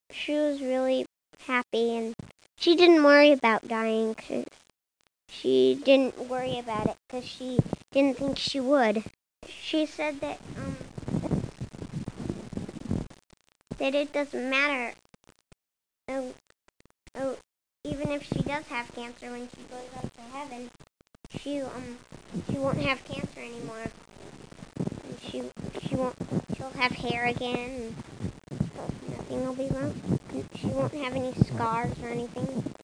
she was really happy, and she didn't worry about dying. She didn't worry about it because she didn't think she would. She said that it doesn't matter. Oh, oh, even if she does have cancer when she goes up to heaven, she won't have cancer anymore. And she'll have hair again. And nothing will be wrong. She won't have any scars or anything.